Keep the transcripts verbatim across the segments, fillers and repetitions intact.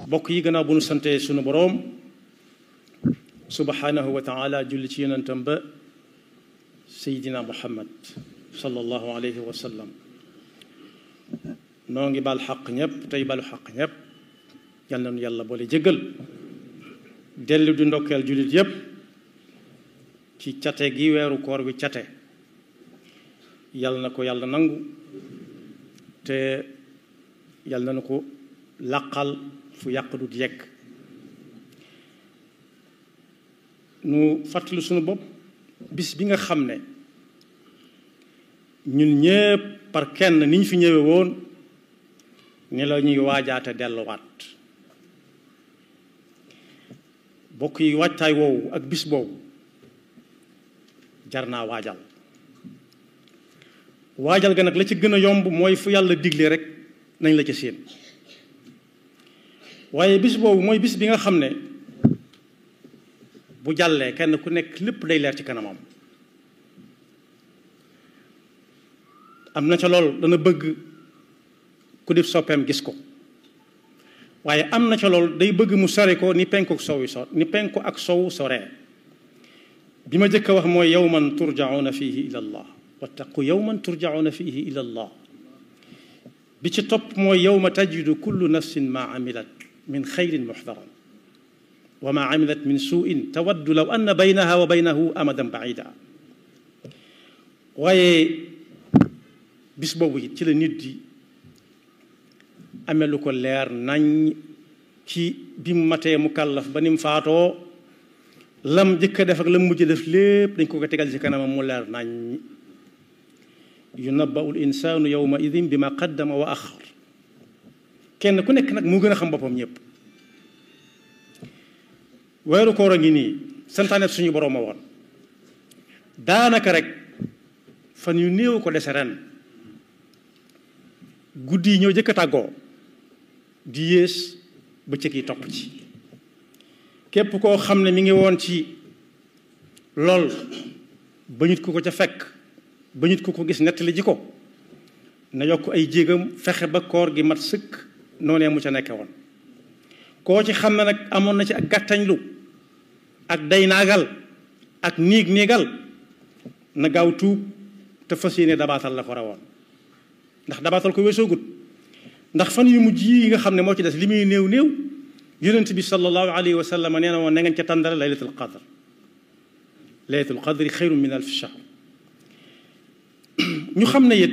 bokk yi gannaaw bu nu sante sunu boroom subhanahu wa taala julli ci yonentam ba seydina muhammad sallallahu alayhi wa sallam noo ngi baal xaq ñépp tey balu xaq ñépp yal na nu yàlla boole jéggal dellu di ndokkeel jullit yépp ci cate gi weeru koor wi cate yal na ko yàlla nangu te yal na nu ko làqal fu yàq du yegg nu fàttali sunu bopp bis bi nga xam ne ñun ñépp par kenn ni ñu fi ñëwee woon ni la ñuy waajaate delluwaat bokk yi waajtaay woowu ak bis boobu jar naa waajal waajal ga nag la ci gën a yomb mooy fu yàlla digle rek nañ la ca séen waaye bis boobu mooy bis bi nga xam ne bu jàllee kenn ku nekk lépp day leer ci kanamam am na ca lool dana bëgg ku def soppeem gis ko waaye am na ca lool day bëgg mu sori ko ni penku ak sow yi so ni penku ak sow soree bi ma jëkk a wax mooy yawman turjauna fihi ila allah wattaqu yawman turjauna fihi ila allah bi ci topp mooy yawma tajidu kullu nafsin ma amilat min xayrin muxdaran wa ma amilat min suuin tawaddu law anna baynaha wa baynahu amadan baida waaye bis boobu it ci la nit di amee lu ko leer nañ ci bi mu matee mu kàllaf ba ni mu faatoo lam jëkk a def ak lam mujj def lépp dañ ko ko tegal ci kanamam mu leer nañ yunabba'u l insaanu yawma idin bi ma qaddama wa axar kenn ku nekk nag mu gën a xam boppam ñëpp weeru koor a ngi nii santaane suñu borom ma woon daanaka rek fan yu néew ko dese ren guddi yi ñoo jëkk a tàggoo di yées bëccëg yi topp ci képp koo xam ne mi ngi woon ci lool ba nit ku ko ca fekk ba nit ku ko gis nettali ji ko na yokk ay jéegam fexe ba koor gi mat sëkk noonee mu ca nekke woon koo ci xam ne nag amoon na ci ak gàttañlu ak day naagal ak niig niigal na gaaw tuub te fas yéene dabaatal la ko rawoon ndax dabaatal ko weesoogut ndax fan yu mujj yi nga xam ne moo ci des li muy néew néew yonent bi sallallahu alayhi wa sallam nee na woon na ngeen ca tàndale laylatul qadr laylatul qadri xayrun min alfi shahr ñu xam ne it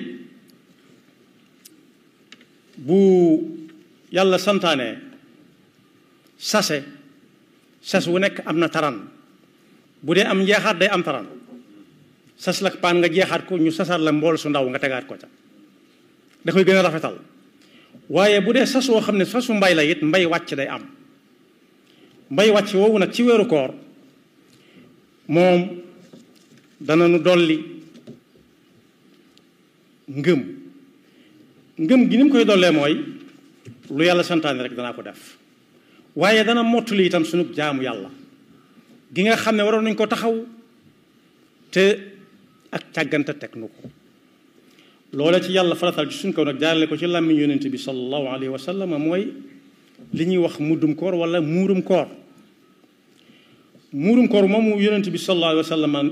bu yàlla santaane sase sas wu nekk am na taran bu dee am njeexaat day am taran sas la paan nga jeexaat ko ñu sasaat la mbool su ndaw nga tegaat ko ca da koy gën a rafetal waaye bu dee sas woo xam ne sasu mbay la it mbay wàcc day am mbay wàcc woowu nag ci weeru koor moom dana nu dolli ngëm ngëm gi ni mu koy dollee mooy lu yàlla santaane rek danaa ko def waaye dana mottali itam sunu jaamu yàlla gi nga xam ne waroon nañ ko taxaw te ak càggante teg nu ko loola ci yàlla faratal ci suñ kaw nag jaarale ko ci làmmiñ yonent bi sallallahu alayhi wa sallam mooy li ñuy wax muddum koor wala muurum koor muurum koor moomu yonent bi sallallahu alayhi wa sallam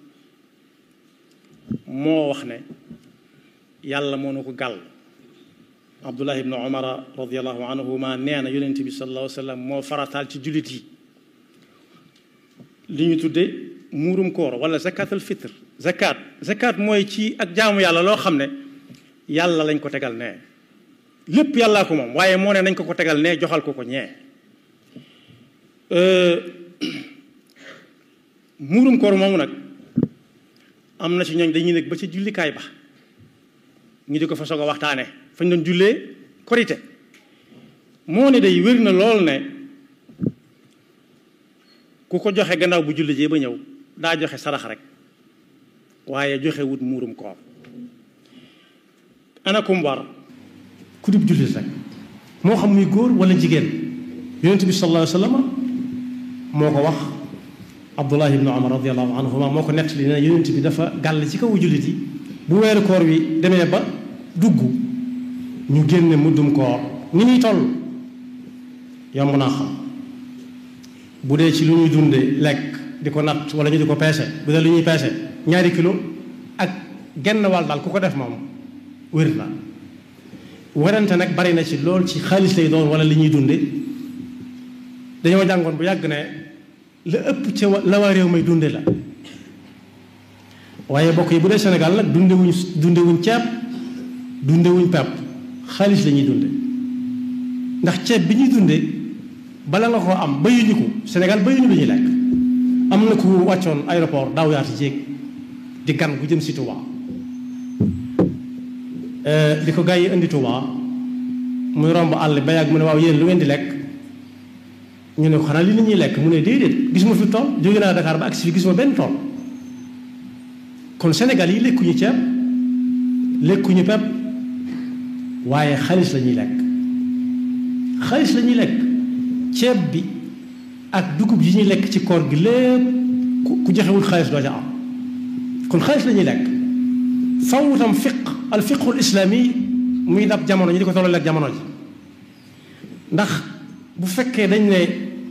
moo wax ne yàlla moo nu ko gàll abdullah ibnu umara radiallahu anhuma nee na yonent bi sallallahu alayhi wa sallam moo farataal ci jullit yi li ñu tudde muurum koor wala zakatul fitr zakat zakat mooy ci ak jaamu yàlla loo xam ne yàlla lañ ko tegal nee lépp yàllaa ko moom waaye moo ne nañ ko ko tegal nee joxal ko ko ñee muurum koor moomu nag am na ci ñooñ dañuy nekk ba ci jullikaay ba ñu di ko fa soog a waxtaane fañ doon jullee korite moo ne day wér na lool ne ku ko joxe gannaaw bu julli jee ba ñëw daa joxe sarax rek waaye joxe wut muurum koor ana kum war ku dib jullit rek moo xam muy góor wala jigéen yonent bi sallallahu alayhi wa sallam moo ko wax abdullah ibnu umar radiallahu anhuma moo ko nettali ne yonent bi dafa gàll ci kaw jullit yi bu weeru koor wi demee ba dugg ñu génne muddum koor ni muy toll yomb naa xam bu dee ci lu ñuy dunde lekk di ko natt wala ñu di ko peese bu dee lu ñuy peese ñaari kilo ak genn wàll daal ku ko def moom wér na werante nag bari na ci lool ci xaalis lay doon wala li ñuy dunde dañoo jàngoon bu yàgg ne la ëpp ci la waa réew may dunde la waaye bokk yi bu dee Sénégal nag dunde wuñ dunde wuñ ceeb dunde wuñ pepp xaalis la ñuy dunde ndax ceeb bi ñuy dunde bala nga koo am bayuñu ko Sénégal bayuñu lu ñuy lekk am na ku wàccoon aéroport daaw yaati jéeg di gan gu jëm si Touba di ko gars yi indi Touba muy romb àll ba yàgg mu ne waaw yéen lu ngeen di lekk ñu ne ko xanaa li nit ñuy lekk mu ne déedéet gisuma fi tool jóge naa Dakar ba agsi fi gisuma benn tool kon Sénégal yi lekkuñu ceeb lekkuñu pepp waaye xaalis la ñuy lekk xaalis la ñuy lekk ceeb bi ak dugub yi ñuy lekk ci koor gi lépp ku joxewul xaalis doo ca am kon xaalis la ñuy lekk faw tam fiq al fiqhul islami muy dab jamono ñi di ko tolloo ak jamono ji ndax bu fekkee dañ ne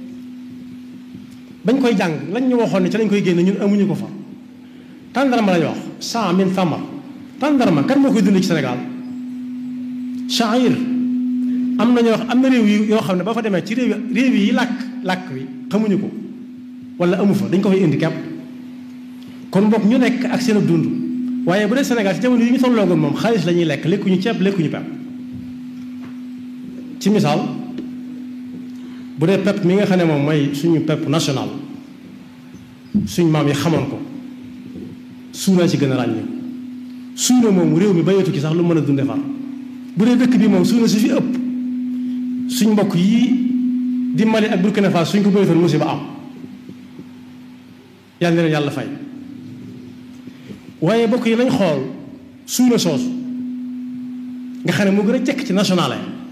bañ koy jàng lañ ñu waxoon ne ci lañ koy génne ñun amuñu ko fa tàndarma lañ wax cent min thamar tàndarma kan moo koy dund ci Sénégal sha'ir am na ñoo wax am na réew yi yoo xam ne ba fa demee ci réew réew yi làkk làkk wi xamuñu ko wala amu fa dañ ko fay indi kepp kon bokk ñu nekk ak seen dund waaye bu dee Sénégal ci jamono yi ñu tolloogoon moom xaalis la ñuy lekk lekkuñu ceeb lekkuñu pepp ci misaal bu dee pepp mi nga xam ne moom mooy suñu pepp national suñ maam yi xamoon ko suuna ci gën a ràññee suuna moom réew mi bayeetu ci sax lu mën a dunde far bu dee dëkk bi moom suuna si fi ëpp suñ mbokk yi di Mali ak Burkina Faso suñ ko bayetoon musiba am yàlla na yàlla fay waaye bokk yi nañ xool suuna soosu nga xam ne moo gën a jekk ci national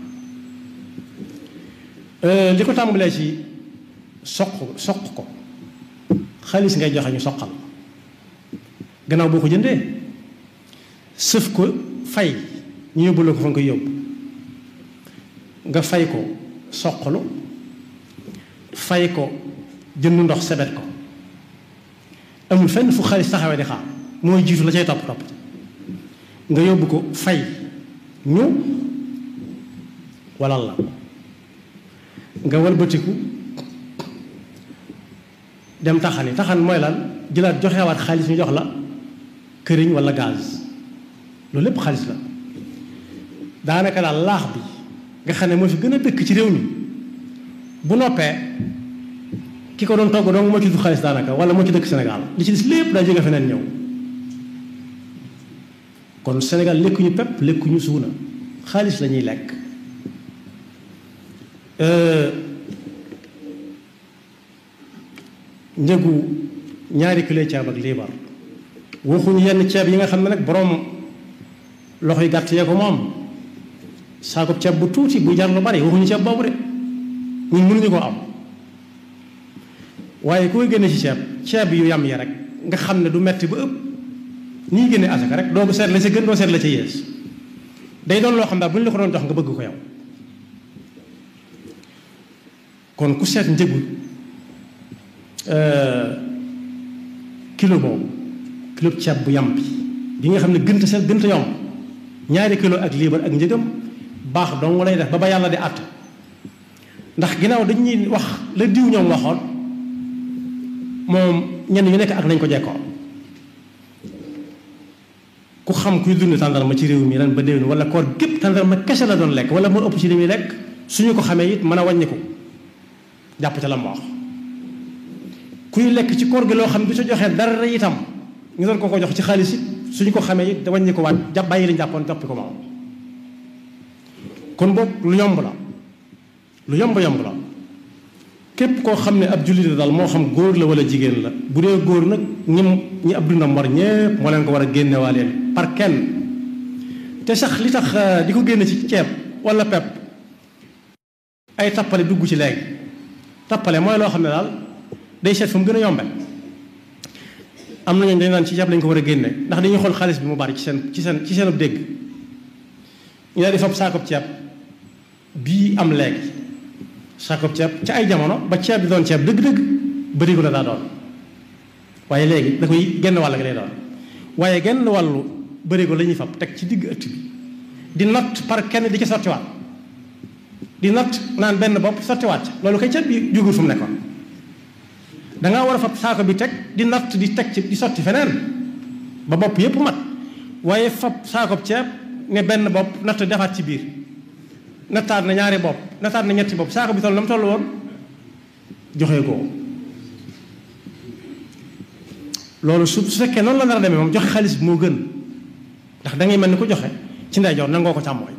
li ko tàmbalee ci soq soq ko xaalis ngay joxe ñu soqal gannaaw boo ko jëndee sëf ko fay ñu yóbbu la ko fa nga koy yóbbu nga fay ko soqalu fay ko jënd ndox sebet ko amul fenn fu xaalis taxawee di xaar mooy jiitu la cay topp topp nga yóbbu ko fay ñu walal la nga walbatiku dem taxani taxan mooy lan jëlaat joxewaat xaalis ñu jox la këriñ wala gaz loolu lépp xaalis la daanaka daal laax bi nga xam ne moo fi gën a dëkk ci réew mi bu noppee ki ko doon togg dong moo ci du xaalis daanaka wala moo ci dëkk Sénégal li ci des lépp daa jóge feneen ñëw kon Sénégal lekkuñu pepp lekkuñu suuna xaalis la ñuy lekk njëgu ñaari kilo ceeb ak liibar waxuñu yenn ceeb yi nga xam ne nag borom loxo yi gàtt yee ko moom saako ceeb bu tuuti bu jar lu bari waxuñu ceeb boobu de ñun mënuñu koo am waaye koy génne ci ceeb ceeb yu yam yi rek nga xam ne du metti ba ëpp nii génne asaka rek doo seet la ca gën doo seet la ca yées day doon loo xam daal bu ñu la ko doon jox nga bëgg ko yow kon ku seet njëgu kilo boobu kilo ceeb bu yam bi bi nga xam ne gënta seet gënta yomb ñaari kilo ak liibar ak njëgam baax dong lay def ba ba yàlla di àtt ndax ginnaaw dañuy wax la diw ñoom waxoon moom ñenn ñu nekk ak nañ ko jekkoo ku xam kuy dund tàndarma ci réew mi ren ba déwén wala koor gépp tàndarma kese la doon lekk wala moo ëpp ci li muy lekk suñu ko xamee it mën a wàññi ko jàpp ca la mu wax kuy lekk ci koor gi loo xam du sa joxee dara itam ñu doon ko ko jox ci xaalis it suñu ko xamee it wàññi ko waat jàpp bàyyi liñ jàppoon jàppi ko moom kon boog lu yomb la lu yomb yomb la képp koo xam ne ab jullit la daal moo xam góor la wala jigéen la bu dee góor nag ñim ñi ab dundam war ñépp moo leen ko war a génne waa leen par kenn te sax li tax di ko génne ci ceeb wala pepp ay tappale dugg ci léegi tappale mooy loo xam ne daal day seet fu mu gën a yombe am na ñooñu dañ naan ci ceeb lañ ko war a génne ndax dañuy xool xaalis bi mu bari ci seen ci seen ci seen ab dégg ñu daal di fab saakoob ceeb bii am léegi saako ceeb ca ay jamono ba ceeb bi doon ceeb dëgg-dëgg bërigo la daa doon waaye léegi da koy genn wàll gi lay doon waaye genn wàllu bërigo la ñuy fab teg ci digg ëtt bi di natt par kenn di ci sottiwaat di natt naan benn bopp sottiwaat loolu kay ceeb bi jógul fu mu nekkoon da ngaa war a fab saako bi teg di natt di teg ci di sotti feneen ba bopp yépp mat waaye fab saako ceeb ne benn bopp natt defaat ci biir nattaat na ñaari bopp nattaat na ñetti bopp saako bi toll na mu toll woon joxe ko loolu su su fekkee noonu la nar a demee moom joxe xaalis bi moo gën ndax da ngay mel ni ko joxe ci ndeyjoor nangoo ko càmmooñ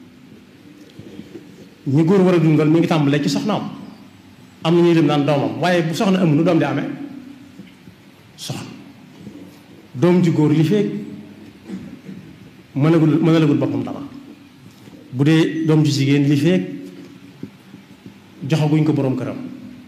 ñu góor war a dundal mi ngi tàmbalee ci soxnaam am na ñuy lim naan doomam waaye bu soxna amul nu doom di amee soxna doom ju góor li feeg mënagul mënalagul boppam dara bu dee doom ju jigéen li feeg joxaguñ ko boroom këram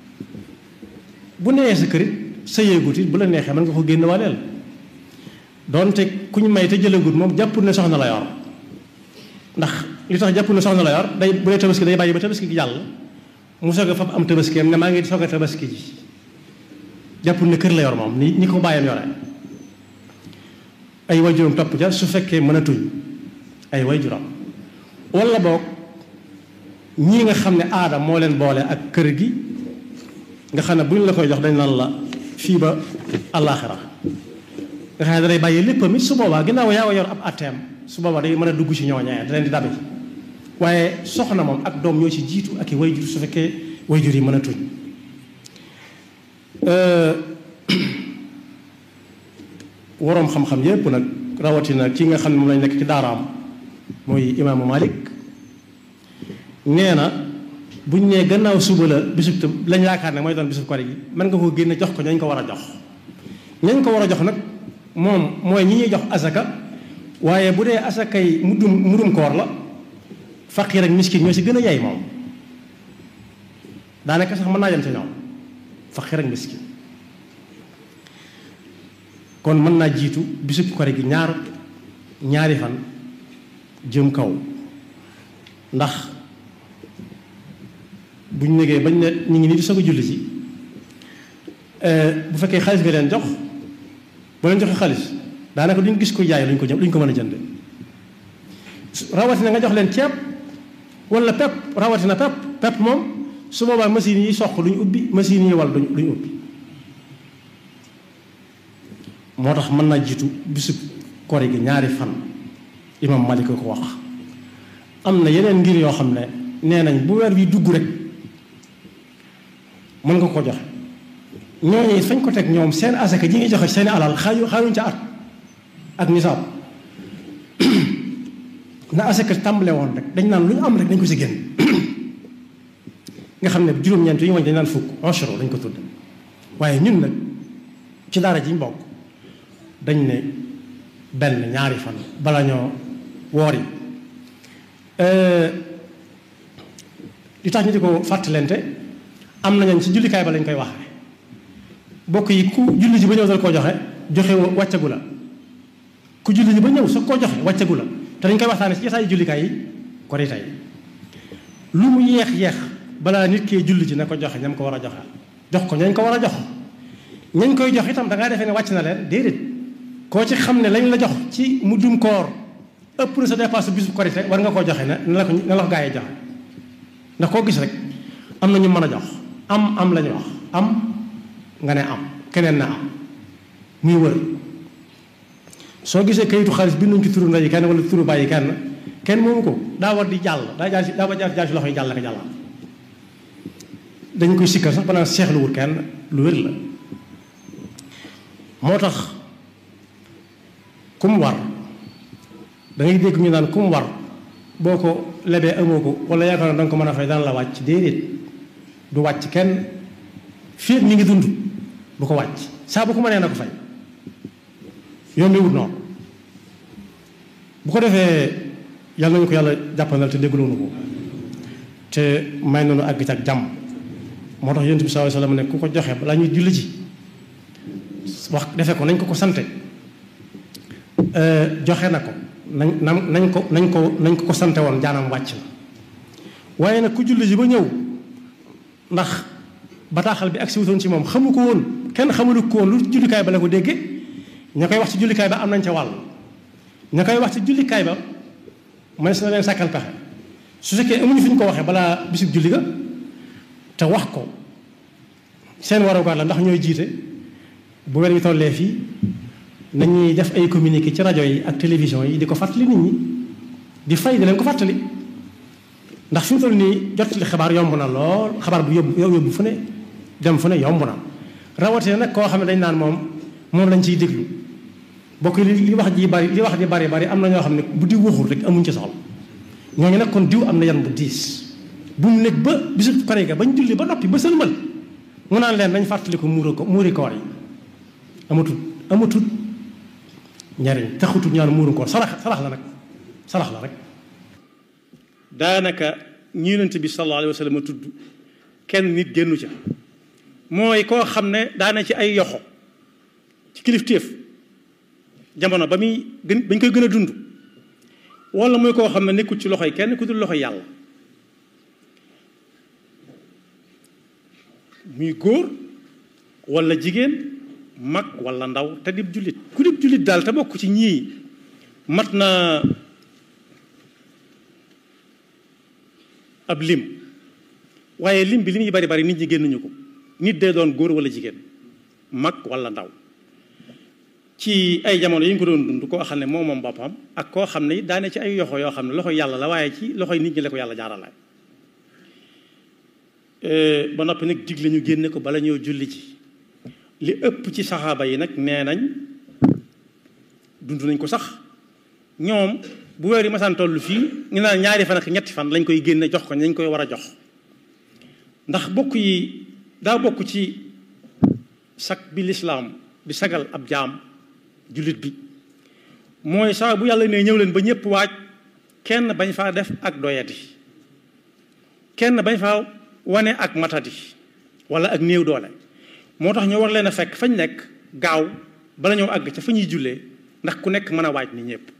bu nee sa kërit sa yéegut it bu la neexee mën nga ko génn waaleel doonte ku ñu may te jëlagut moom jàppul ne soxna la yor ndax li tax jàppul ne soxna la yor day bu dee tabaski day bàyyi ba tabaski gi jàll mu soog a fab am tabaskeem ne maa ngi soog a tabaski ji jàppul ne kër la yor moom ni ñi ko bàyyam yore ay waajuram topp ja su fekkee mën a tuñ ay waajuram walla boog ñii nga xam ne aada moo leen boole ak kër gi nga xam ne bu ñu la koy jox dañ naan la fii ba àllaaxira nga xam ne danay bàyyi léppam it su boobaa ginnaaw yaa wa yor ab atteem su boobaa day mën a dugg ci ñooñee da leen di dabe waaye soxna moom ak doom ñoo ci jiitu ak i wayjur su fekkee wayjur yi mën a tuñ waroom xam-xam yépp nag rawatina ki nga xam ne moom lañ nekk ci daaraam mooy imaamu Malik nee na buñ nee gannaaw suba la bisub te lañ yaakaar ne mooy doon bisub kori gi mën nga ko génne jox ko ñañ ko war a jox ñañ ko war a jox nag moom mooy ñi ñuy jox asaka waaye bu dee asakay mudum mudum koor la faqiir ak miskin ñoo si gën a yey moom daanaka sax mën naa yem ci ñoom faqiir ak miskin kon mën naa jiitu bisub kori gi ñaar ñaari fan jëm kaw ndax buñ negee bañ ne ñu ngi nii di soog a julli si bu fekkee xaalis bi leen jox ba leen joxe xaalis daanaka duñ gis ko jaay luñ ko jëm luñ ko mën a jënd rawatina nga jox leen ceeb wala pepp rawatina pepp pepp moom su boobaa machine yi soq luñ ubbi machine yi wal duñ duñ ubbi moo tax mën naa jiitu bisub kori gi ñaari fan imam Malik ko wax am na yeneen ngir yoo xam ne nee nañ bu weer wi dugg rek mën nga ko joxe ñooñu fañ ko teg ñoom seen asaka ji ngi joxe seen alal xaaju xaajuñ ca at ak nisaab na asaka tàmbale woon rek dañ naan lu ñu am rek dañ ko si génn nga xam ne juróom-ñeent yi ñu wañ dañ naan fukk enchero dañ ko tudd waaye ñun nag ci daara ji ñu bokk dañ ne benn ñaari fan bala ñoo woor yi li tax ñu di ko fàttalente am nañu ci jullikaay ba lañ koy waxee bokk yi ku julli ji ba ñëw dal koo joxe joxe wàccagu la ku julli ji ba ñëw soog koo joxe wàccagu la te dañ koy waxtaane ci jotaayu jullikaay yi ko di tey lu mu yeex yeex balaa nit kee julli ji na ko joxe ñam ko war a joxe jox ko ñañ ko war a jox ñañ koy jox itam da ngaa defee ne wàcc na leen déedéet koo ci xam ne lañ la jox ci muddum koor ëpp na sa dépasse bisu korite war nga koo joxe ne na la ko na la ko gaa yi joxe ndax koo gis rek am na ñu mën a jox am am la ñu wax am nga ne am keneen na am muy wër soo gisee kayitu xaalis binduñ ci turu ndey kenn wala turu bàyyi kenn kenn moomu ko daa war di jàll daa jaar si daa war jaar si loxo yi jàll ak jàll dañ koy sikkal sax ba naan seexluwul kenn lu wér la moo tax ku mu war da ngay dégg ñu naan ku mu war boo ko lebee amoo ko wala yaakaar na danga ko mën a fay daan la wàcc déedéet du wàcc kenn fii mi ngi dund du ko wàcc saa bu ko mënee na ko fay yoon mi wut noonu bu ko defee yàlla nañu ko yàlla jàppandal te dégluwunu ko te may nañu àgg ci ak jàmm moo tax yonent bi sallallahu alayhi wasallam ne ku ko joxe balaa ñuy julli ji wax defe ko nañ ko ko sante joxe na ko nañ nañ ko nañ ko nañ ko ko sante woon jaanam wàcc na waaye nag ku julli ji ba ñëw ndax bataaxal bi ak si wutoon ci moom xamu ko woon kenn xamulu ko woon lu jullikaay ba la ko déggee ña koy wax ci jullikaay ba am nañ ca wàll ña koy wax ci jullikaay ba mënees na leen sàkkal pexe su fekkee amuñu fi ñu ko waxee balaa bisub julli ga te wax ko seen warugar la ndax ñooy jiite bu weer wi tollee fii nañuy def ay communiqué ci rajo yi ak télévision yi di ko fàttali nit ñi di fay di leen ko fàttali ndax fi mu toll nii jottali xabaar yomb na lool xabaar bu yóbbu yóbbu fu ne dem fu ne yomb na rawatina nag koo xam ne dañ naan moom moom lañ ciy déglu bokk li li wax ji bari li wax ji bari bari am na ñoo xam ne bu di waxul rek amuñ ci soxla ñooñu nag kon diw am na yan bu diis bu mu nekk ba bisu pare ga bañ julli ba noppi ba sëlmal mu naan leen dañ fàttali ko muuri ko muuri koor yi amatul amatul njariñ taxutul ñaan muuru koor sarax sarax la nag sarax la rek daanaka ñi Yonent bi sallallahu alayhi wa sallam tudd kenn nit génnu ca mooy koo xam ne daana ci ay yoxo ci kilifteef jamono ba muy gën bañ koy gën a dund wala mooy koo xam ne nekkul ci loxoy kenn ku dul loxoy yàlla muy góor wala jigéen mag wala ndaw te dib jullit ku dib jullit daal te bokk ci ñii mat na ab lim waaye lim bi li muy bari bari nit ñi génnuñu ko nit day doon góor wala jigéen mag wala ndaw ci ay jamono yi ñu ko doon dund koo xam ne moom moom boppam ak koo xam ne daane ci ay yoxo yoo xam ne loxo yàlla la waaye ci loxoy nit ñi la ko yàlla jaaralaay ba noppi nag digle ñu génne ko bala ñëw julli ci li ëpp ci saxaaba yi nag nee nañ dund nañ ko sax ñoom bu weer yi masaan toll fii ñu naan ñaari fan ak ñetti fan lañ koy génne jox ko nañ koy war a jox ndax bokk yi daa bokk ci sag bi lislaam di sagal ab jaam jullit bi mooy saa bu yàlla ne ñëw leen ba ñëpp waaj kenn bañ faa def ak doyati kenn bañ faa wane ak matadi wala ak néew doole moo tax ñu war leen a fekk fañ nekk gaaw bala ñoo àgg ca fa ñuy jullee ndax ku nekk mën a waaj ni ñëpp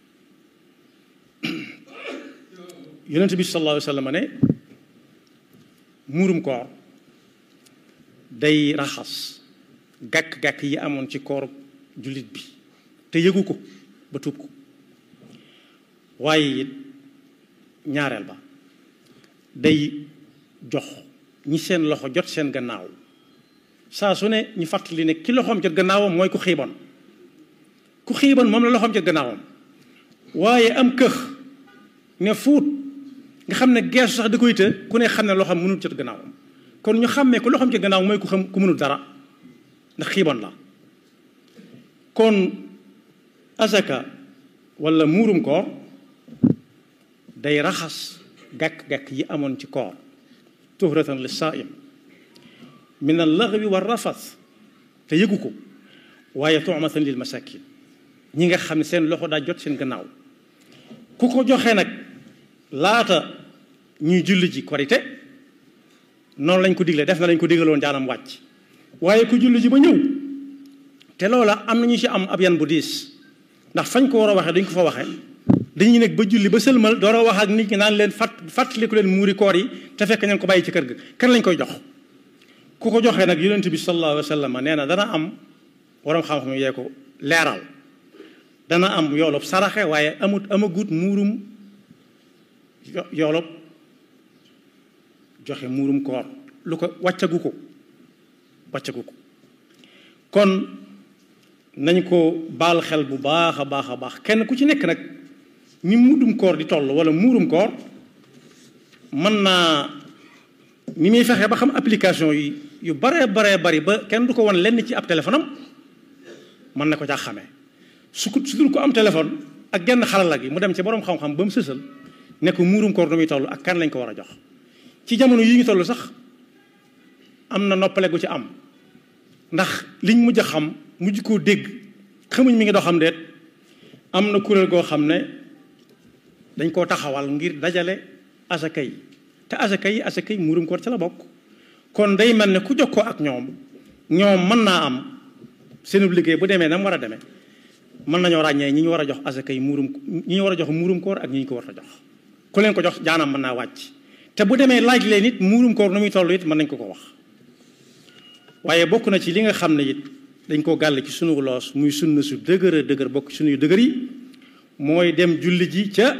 yonent bi sallallahu alayhi wa sallam ne muurum koor day raxas gàkk-gàkk yi amoon ci koor jullit bi te yëgu ko ba tuub ko waaye it ñaareel ba day jox ñi seen loxo jot seen gannaaw saa su ne ñu fàttali ne ki loxoom jot gannaawam mooy ku xiiboon ku xiiboon moom la loxoom jot gannaawam waaye am këx ne fuut nga xam ne geesu sax da koy të ku ne xam ne loxoom mënul jot gannaawam kon ñu xàmmee ku loxoom jot gannaaw mooy ku xam ku mënul dara ndax xiiboon la kon asaka wala muurum koor day raxas gàkk-gàkk yi amoon ci koor tuhratan lis saa'im min al-laghwi wa rafas te yëgu ko waaye tu'matan lil masakin ñi nga xam ne seen loxo daa jot seen gannaaw ku ko joxe nag laata ñuy julli ji korite noonu lañ ko digle def na lañ ko digaloon jaanam wàcc waaye ku julli ji ba ñëw te loola am na ñu ci am ab yan bu diis ndax fañ ko war a waxee dañ ko fa waxee dañuy nekk ba julli ba sëlmal door a wax ak nit ñi naan leen fàtt fàttaliku leen muuri koor yi te fekk ña ko bàyyi ci kër ga kan lañ koy jox ku ko joxee nag yonent bi sallallahu alayhi wa sallam nee na dana am waroom xam-xam yee ko leeral dana am yoolub saraxe waaye amut amagut muurum yoolub joxe muurum koor lu ko wàccagu ko wàccagu ko kon nañ ko baal xel bu baax a baax a baax kenn ku ci nekk nag ni muddum koor di toll wala muurum koor mën naa ni muy fexe ba xam application yi yu baree baree bari ba kenn du ko wan lenn ci ab téléphone am mën na ko caa xamee su ko su dul ko am téléphone ak genn xalala gi mu dem ci borom xam-xam ba mu sësal ne ko muurum koor nu muy toll ak kan lañ ko war a jox ci jamono yi ñu toll sax am na noppale gu ci am ndax liñ mujj a xam mujj koo dégg xamuñ mi ngi doo xam deet am na kuréel goo xam ne dañ koo taxawal ngir dajale asaka yi te asaka yi asaka yi muurum koor ca la bokk kon day mel ne ku jokkoo ak ñoom ñoom mën naa am seenub liggéey bu demee na mu war a demee mën nañoo ràññee ñi ñu war a jox asaka yi muurum ñi ñu war a jox muurum koor ak ñi ñu ko war a jox ku leen ko jox jaanam mën naa wàcc te bu demee laaj leen it muurum koor nu muy toll it mën nañ ko ko wax. waaye bokk na ci li nga xam ne it dañ koo gàll ci sunu loos muy sunna su dëgër a dëgër bokk sunuy dëgër yi mooy dem julli ji ca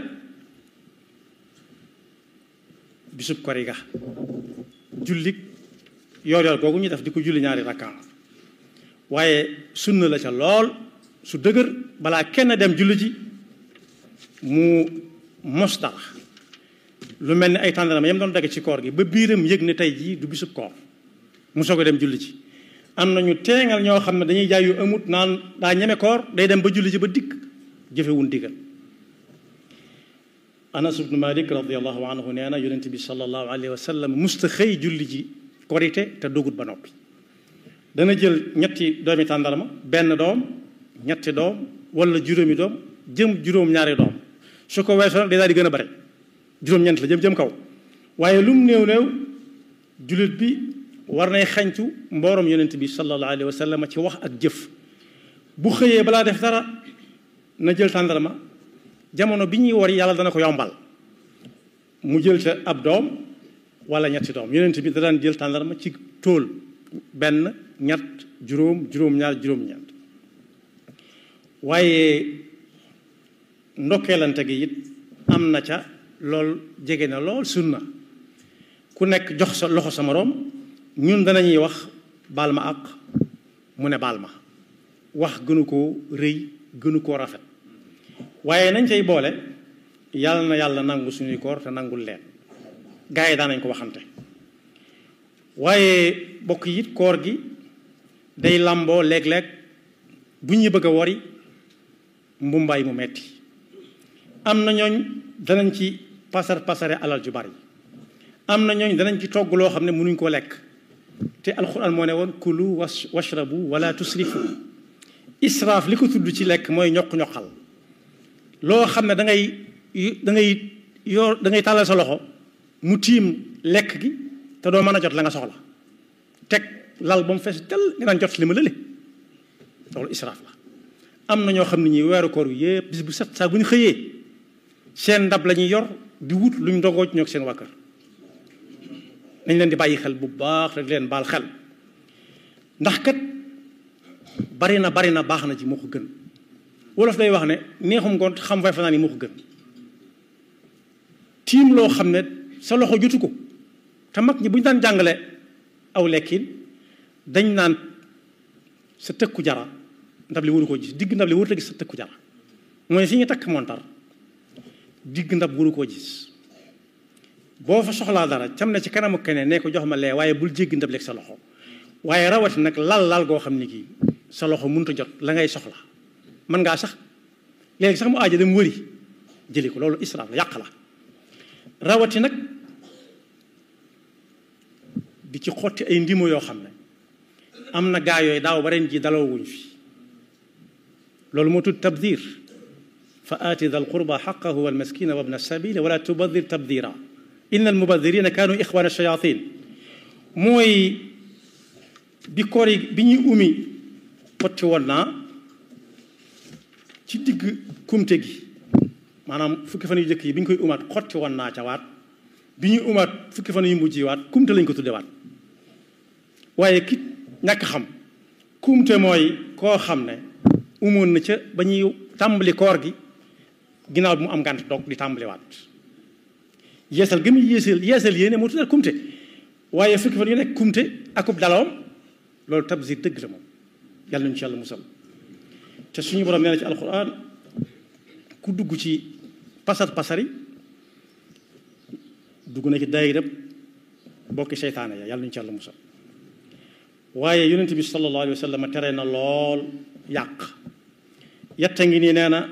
bisub kori ga julli yoor yoor googu ñu def di ko julli ñaari rakkaan waaye sunna la ca lool su dëgër balaa kenn dem julli ji mu mos dara lu mel ni ay tàndarama yam doon dagg ci koor gi ba biiram yëg ne tey jii du bisub koor mu soog a dem julli ji. am nañu teengal ñoo xam ne dañuy jaay yu amut naan daa ñeme koor day dem ba julli ji ba dikk jëfewun digal. Anas ibnu Malik radiallahu anhu nee na yonent bi sallallahu alayhi wa sallam musta xëy julli ji korite te dogut ba noppi. dana jël ñetti doomi tàndarma benn doom ñetti doom wala juróomi doom jëm juróom-ñaari doom su ko weesoo nag day daal di gën a bare juróom-ñeent la jëm jëm kaw waaye lu mu néew néew jullit bi war nay xañtu mboorom yonent bi sallallahu alayhi wa sallam ci wax ak jëf. bu xëyee balaa def dara na jël tàndarma jamono bi ñuy wari yàlla dana ko yombal mu jël ca ab doom wala ñetti doom yonent bi da daan jël tàndarma ci tóol benn ñett juróom juróom-ñaar juróom-ñeent. waaye ndokkeelante gi it am na ca lool jege na lool sunna ku nekk jox sa loxo sa moroom ñun danañuy wax baal ma àq mu ne baal ma wax gënu koo rëy gënu koo rafet waaye nañ cay boole yàlla na yàlla nangu suñuy koor te nangul leen gaa yi daan nañ ko waxante. waaye bokk it koor gi day làmboo léeg-léeg bu ñuy bëgg a wori mbumbaay mu metti am na ñooñ danañ ci pasar pasare alal ju bari am na ñooñ danañ ci togg loo xam ne mënuñ koo lekk te alxuraan moo ne woon kulu washrabu wala tusrifu. israaf li ko tudd ci lekk mooy ñoq-ñoqal loo xam ne da ngay da ngay yor da ngay tàllal sa loxo mu tiim lekk gi te doo mën a jot la nga soxla teg lal ba mu fees tel nga daan jot li ma lële loolu israaf la. am na ñoo xam ne ñi weeru koor bi yëpp bis bu set saa bu ñu xëyee seen ndab la ñuy yor di wut luñ ndogoo ci ñoo seen waa kër nañ leen di bàyyi xel bu baax rek leen baal xel ndax kat bari na bari na baax na ci moo ko gën wolof day wax ne neexum ngoon xam fay fanaan yi moo ko gën tiim loo xam ne sa loxo jotu ko te mag ñi bu ñu daan jàngale aw lekkin dañ naan sa tëkku jara ndab li waru koo gis digg ndab li warut a gis sa tëkku jara mooy fi ñu takk montar digg ndab waru koo gis boo fa soxlaa dara cam ne ci kanamu keneen ne ko jox ma lee waaye bul jéggi ndab leeg sa loxo waaye rawati nag lal lal goo xam ne kii sa loxo mënut a jot la ngay soxla mën ngaa sax léegi sax mu aaja dem wëri jëli ko loolu israaf la yàq la rawati nag di ci xotti ay ndimo yoo xam ne am na gaa yooyu daaw ba ren ji daloo wuñ fi loolu moo tudd tabdir fa aati dal qurba xaqahu wal maskina wa bna sabili wala tubadir tabdira inna al mubadirina kaanu ixwana shayatin mooy bi koor yi bi ñuy umi xotti woon naa ci digg kumte gi maanaam fukki fan yu jëkk yi bi ñu koy umaat xotti woon naa ca waat bi ñuy umaat fukki fan yu mujj yi waat kumte lañ ko tudde waat waaye ki ñàkk xam kumte mooy koo xam ne umoon na ca ba ñuy tàmbali koor gi ginnaaw bi mu am ngànt doog di tàmbaliwaat yeesal gi muy yeesal yeesal yéene moo tuddal kumte waaye fukki fan yu nekk kumte akub dalawam loolu tabzir dëgg la moom yàlla nañu ci yàlla musal te suñu borom nee na ci alquran ku dugg ci pasar pasari dugg na ci daayira bokki seytaane ya yàlla nañu ci yàlla musal waaye yonent bi sallallahu alayhi wa sallam tere na lool yàq yetta ngi nii nee na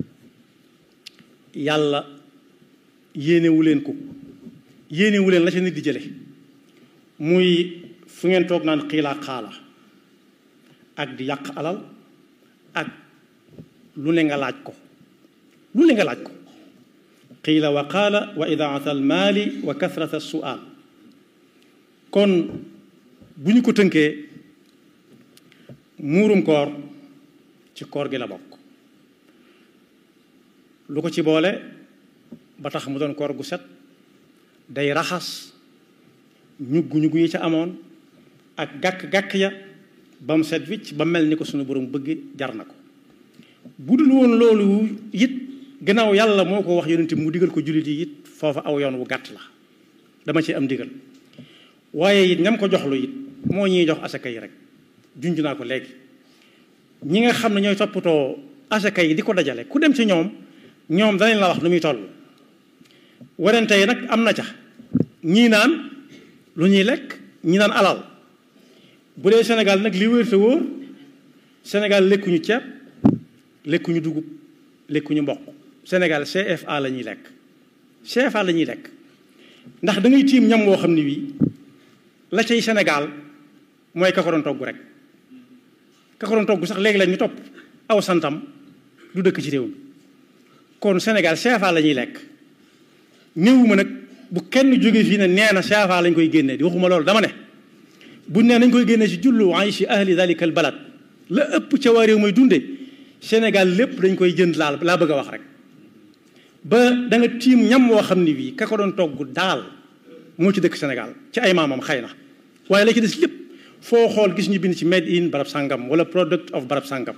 yàlla yéenewu leen ko yéenewu leen la ca nit di jële muy fu ngeen toog naan xiilaa xaala ak di yàq alal ak lu ne nga laaj ko lu ne nga laaj ko qiila wa qaala wa idaata almaali wa kathrata sual kon bu ñu ko tënkee muurum koor ci koor gi la bokk lu ko ci boole ba tax mu doon koor gu set day raxas ñuggu ñuggu yi ca amoon ak gàkk-gàkk ya ba mu set wicc ba mel ni ko suñu borom bëgg jar na ko bu dul woon loolu it gannaaw yàlla moo ko wax yonent mu digal ko jullit yi it foofa aw yoon wu gàtt la dama ci am digal waaye it ñam ko jox lu it moo ñuy jox asaka yi rek junj naa ko léegi ñi nga xam ne ñooy toppatoo asaka yi di ko dajale ku dem ci ñoom ñoom danañ la wax nu muy toll werante yi nag am na ca ñii naan lu ñuy lekk ñi naan alal bu dee Sénégal nag li wér te wóor Sénégal lekkuñu ceeb lekkuñu dugub lekkuñu mboq Sénégal C F A la ñuy lekk C F A la ñuy lekk ndax da ngay tiim ñam woo xam ne bii la cay Sénégal mooy ka ko doon togg rek ka ko doon togg sax léegi la ñu topp aw santam du dëkk ci réew mi kon Sénégal C F A la ñuy lekk néewuma nag bu kenn jóge fii ne nee na C F A lañ koy génnee di waxuma loolu dama ne buñ nee nañ koy génnee ci jullu ayshi ahli dalika al balad la ëpp ca waa réew mooy dunde Sénégal lépp dañ koy jënd laal laa bëgg a wax rek ba da nga tiim ñam woo xam ne bii ka ko doon togg daal moo ci dëkk Sénégal ci ay maamam xëy na waaye la ci des lépp foo xool gis ñu bind ci made in barab sàngam wala product of barab sàngam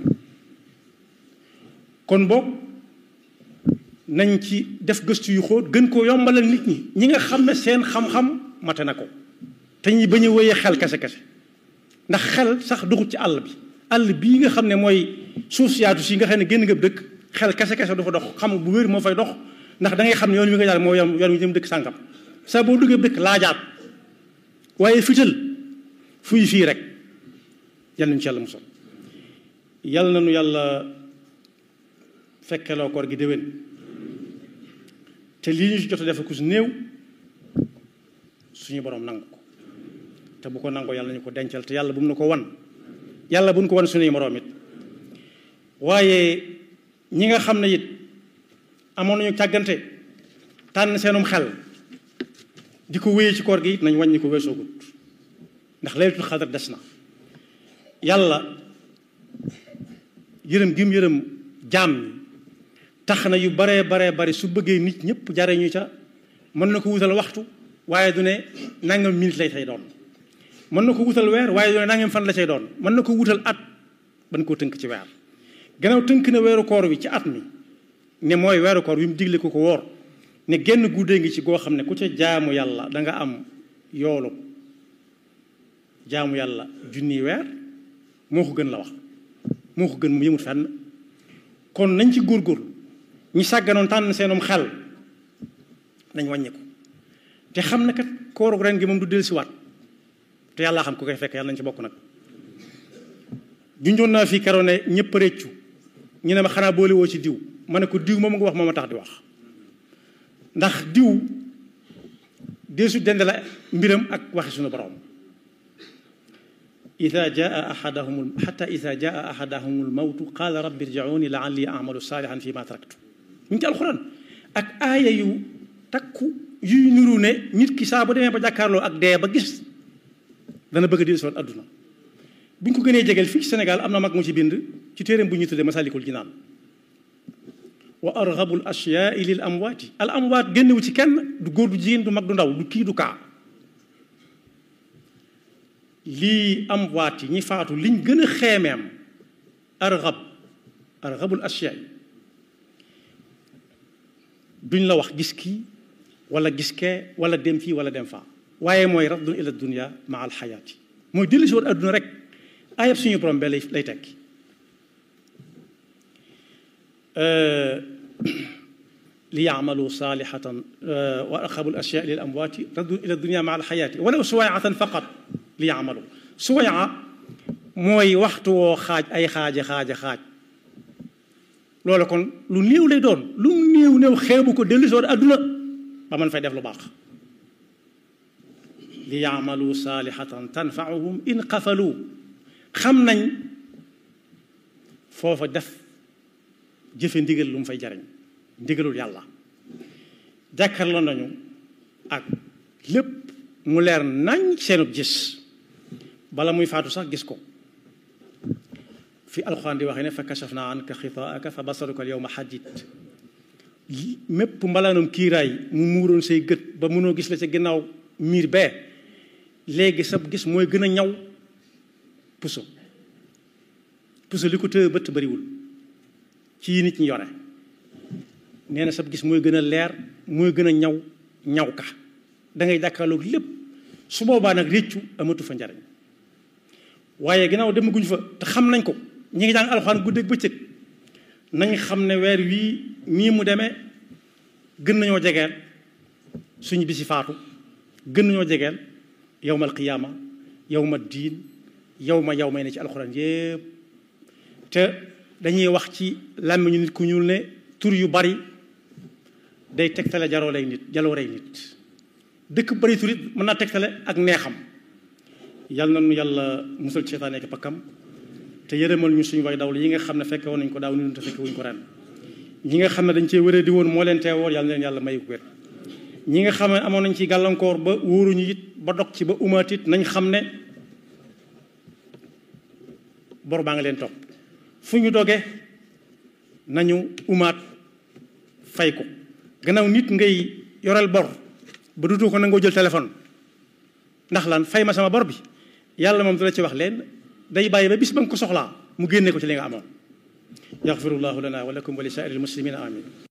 kon boog nañ ci def gëstu yu xóot gën koo yombalal nit ñi ñi nga xam ne seen xam-xam mate na ko te ñi ba ñu wéyee xel kese-kese ndax xel sax duxut ci àll bi àll bii nga xam ne mooy suuf si yaatu si nga xam ne génn nga dëkk xel kese-kese du fa dox xam bu wér moo fay dox ndax da ngay xam ne yoon wi nga jaar moo yoon yoon wi jëm dëkk sàngam saa boo duggee dëkk laajaat waaye fital fuy fii rek yal nañu ci yàlla musal yal na nu yàlla fekkeloo koor gi déwén te lii ñu ci jot a def ku si néew suñu borom nangu ko te bu ko nangoo yàlla nañu ko dencal te yàlla bu mu na ko wan yàlla bu ñu ko wan suñuy moroom it waaye ñi nga xam ne it amoon nañu càggante tànn seenum xel di ko wéyee ci koor gi it nañ wàññi ko weesoogut ndax laylatul xadar des na yàlla yërëm gim yërëm jaam ñi tax na yu baree baree bari su bëggee nit ñëpp jare ñu ca mën na ko wutal waxtu waaye du ne nangam minute lay tay doon mën na ko wutal weer waaye du ne nangam fan la cay doon mën na ko wutal at ban koo tënk ci weer gannaaw tënk na weeru koor wi ci at mi ne mooy weeru koor wi mu digle ko ko woor ne genn guddee ngi ci goo xam ne ku ca jaamu yàlla da nga am yoolu jaamu yàlla junni weer moo ko gën la wax moo ko gën mu yëmut fenn kon nañ ci góorgóorlu ñi sàgganoon tànn seenum xel nañ wàññi ko te xam ne kat kooru ren gi moom du dellusiwaat te yàlla xam ku koy fekk yàlla nañ ci bokk nag junjoon naa fii keroog ne ñëpp réccu ñu ne ma xanaa boole woo ci diw ma ne ko diw moom nga wax moom a tax di wax ndax diw deesu dend la mbiram ak waxi suñu borom ida jaa ahadahum xata ida jaa ahadahum almawtu qaala rabbi irji'uuni la'alli a'malu saalihan fi ma taraktu ñu ngi ci alxuraan ak aaya yu takku yuy nuru ne nit ki saa bu demee ba jàkkaarloo ak dee ba gis dana bëgg a dellu si waat adduna bu ñu ko gënee jegeel fii ci Sénégal am na mag mu ci bind ci téeréem bu ñuy tuddee Masaalikul Jinaan wa arghabul ashyaai lil amwaati al amwaat génnewu ci kenn du góor du jigéen du mag du ndaw du kii du kaa lii amwaat yi ñi faatu liñ gën a xeemeem arghab arghabul ashyaai duñ la wax gis kii wala gis kee wala dem fii wala dem faa waaye mooy raddun ila dunya maa al xayaati mooy dellu si woon adduna rek ayab suñu borom bee lay lay tekki li yaamalu saalihatan wa arxabu al ashyaa lil amwaati raddun ila dunya maa al xayaati walaw suwaayatan faqat li yaamalu suwaaya mooy waxtu woo xaaj ay xaaja xaaja xaaj loolu kon lu néew lay doon lu néew néew xeebu ko dellu si woon adduna ba man fay def lu baax li yaamalu saalihatan tanfauhum in qafalu xam nañ foofa def jëfe ndigal lu mu fay jariñ ndigalul yàlla jàkkaarloo nañu ak lépp mu leer nañ seenub gis bala muy faatu sax gis ko fi alxuraan di waxee ne fa kashafna anka xitaaka fa basaruka al yawma xadid mépp mbalaanum kiiraay mu muuroon say gët ba mënoo gis la ca ginnaaw miir bee léegi sab gis mooy gën a ñaw puso puso li ko tëye bët bariwul ci yi nit ñi yore nee na sab gis mooy gën a leer mooy gën a ñaw ñaw ka da ngay jàkkaarloog lépp su boobaa nag réccu amatu fa njariñ waaye ginnaaw demaguñ fa te xam nañ ko ñi ngi jàng alxuraan guddeeg bëccëg nañ xam ne weer wii nii mu demee gën nañoo jegeel suñu bisi faatu gën nañoo jegeel yawmal qiyaama yawma diin yawma yow may ne ci alxuraan yépp te dañuy wax ci làmmiñu nit ku ñuul ne tur yu bari day tegtale jaroo lay nit jaloo rey nit dëkk bari tur it mën naa tegtale ak neexam yal na nu yàlla musal ci seytaane ak pakkam te yërëmal ñu suñu way dawlu yi nga xam ne fekke woon nañ ko daaw ni te fekke wuñ ko ren ñi nga xam ne dañ cee wéree di woon moo leen teewoon yàlla na leen yàlla may ko wér ñi nga xam ne amoon nañ ci gàllankoor ba wóoruñu it ba dog ci ba umaat it nañ xam ne bor baa nga leen topp fu ñu doge nañu umaat fay ko gannaaw nit ngay yoreel bor ba dutu ko nangoo jël téléphone ndax lan fay ma sama bor bi yàlla moom du la ci wax leen day bàyyi ba bis ba nga ko soxlaa mu génne ko ci li nga amoon yaxfirullahu lana wa lakum wa li saa'iril muslimina amin